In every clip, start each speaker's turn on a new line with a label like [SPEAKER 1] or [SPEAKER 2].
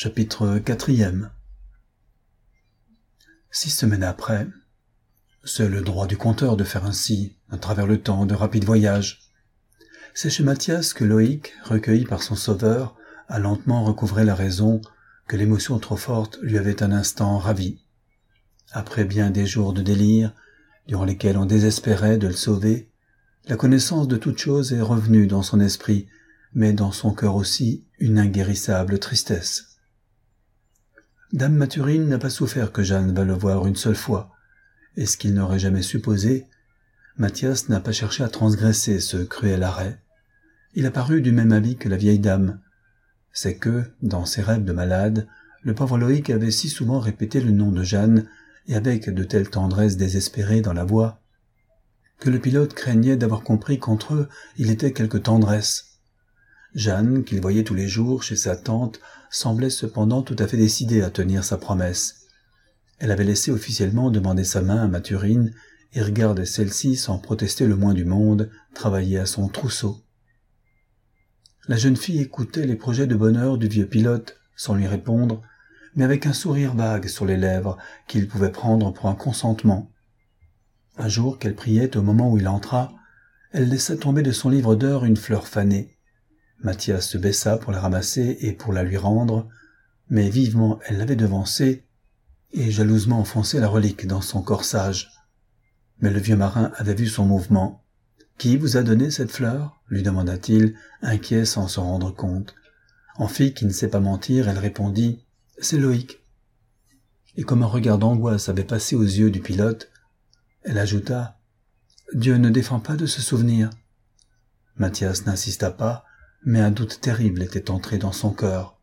[SPEAKER 1] Chapitre 4. 6 semaines après, c'est le droit du conteur de faire ainsi, à travers le temps de rapides voyages. C'est chez Mathias que Loïc, recueilli par son sauveur, a lentement recouvré la raison que l'émotion trop forte lui avait un instant ravi. Après bien des jours de délire, durant lesquels on désespérait de le sauver, la connaissance de toute chose est revenue dans son esprit, mais dans son cœur aussi une inguérissable tristesse. Dame Mathurine n'a pas souffert que Jeanne va le voir une seule fois, et ce qu'il n'aurait jamais supposé, Mathias n'a pas cherché à transgresser ce cruel arrêt. Il a paru du même habit que la vieille dame. C'est que, dans ses rêves de malade, le pauvre Loïc avait si souvent répété le nom de Jeanne, et avec de telles tendresses désespérées dans la voix, que le pilote craignait d'avoir compris qu'entre eux il était quelque tendresse. Jeanne, qu'il voyait tous les jours chez sa tante, semblait cependant tout à fait décidée à tenir sa promesse. Elle avait laissé officiellement demander sa main à Mathurine et regardait celle-ci sans protester le moins du monde travailler à son trousseau. La jeune fille écoutait les projets de bonheur du vieux pilote sans lui répondre, mais avec un sourire vague sur les lèvres qu'il pouvait prendre pour un consentement. Un jour qu'elle priait au moment où il entra, elle laissa tomber de son livre d'heures une fleur fanée. Mathias se baissa pour la ramasser et pour la lui rendre, mais vivement elle l'avait devancée et jalousement enfoncé la relique dans son corsage. Mais le vieux marin avait vu son mouvement. « Qui vous a donné cette fleur ?» lui demanda-t-il, inquiet sans s'en rendre compte. En fille qui ne sait pas mentir, elle répondit « C'est Loïc ». Et comme un regard d'angoisse avait passé aux yeux du pilote, elle ajouta « Dieu ne défend pas de se souvenir ». Mathias n'insista pas, mais un doute terrible était entré dans son cœur.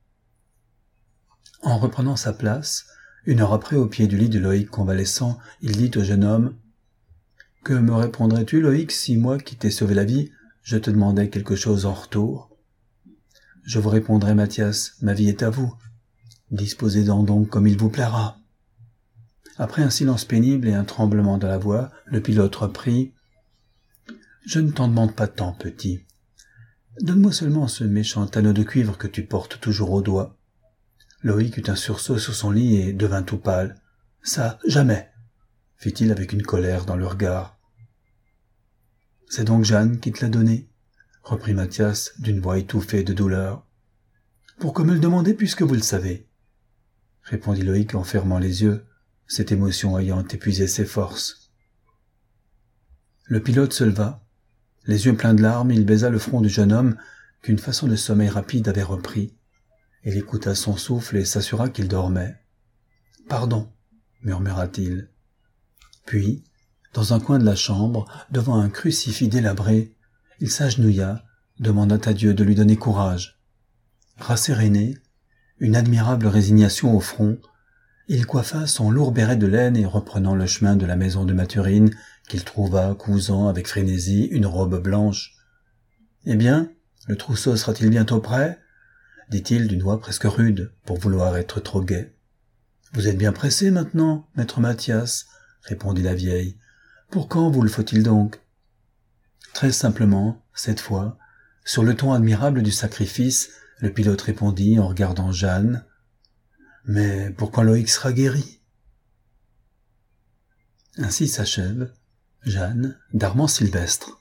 [SPEAKER 1] En reprenant sa place, une heure après au pied du lit de Loïc convalescent, il dit au jeune homme « Que me répondrais-tu, Loïc, si moi qui t'ai sauvé la vie, je te demandais quelque chose en retour ?»« Je vous répondrai, Mathias, ma vie est à vous. Disposez-en donc comme il vous plaira. » Après un silence pénible et un tremblement de la voix, le pilote reprit « Je ne t'en demande pas tant, petit. Donne-moi seulement ce méchant anneau de cuivre que tu portes toujours au doigt. » Loïc eut un sursaut sur son lit et devint tout pâle. « Ça, jamais !» fit-il avec une colère dans le regard. « C'est donc Jeanne qui te l'a donné ?» reprit Mathias d'une voix étouffée de douleur. « Pourquoi me le demander puisque vous le savez ?» répondit Loïc en fermant les yeux, cette émotion ayant épuisé ses forces. Le pilote se leva. Les yeux pleins de larmes, il baisa le front du jeune homme qu'une façon de sommeil rapide avait repris. Il écouta son souffle et s'assura qu'il dormait. « Pardon » murmura-t-il. Puis, dans un coin de la chambre, devant un crucifix délabré, il s'agenouilla, demanda à Dieu de lui donner courage. Rasséréné, une admirable résignation au front, il coiffa son lourd béret de laine et reprenant le chemin de la maison de Mathurine, qu'il trouva cousant avec frénésie une robe blanche. « Eh bien, le trousseau sera-t-il bientôt prêt ?» dit-il d'une voix presque rude, pour vouloir être trop gai. « Vous êtes bien pressé maintenant, maître Mathias ?» répondit la vieille. « Pour quand vous le faut-il donc ?» Très simplement, cette fois, sur le ton admirable du sacrifice, le pilote répondit en regardant Jeanne. « Mais pour quand Loïc sera guéri ?» Ainsi s'achève Jeanne d'Armand Sylvestre.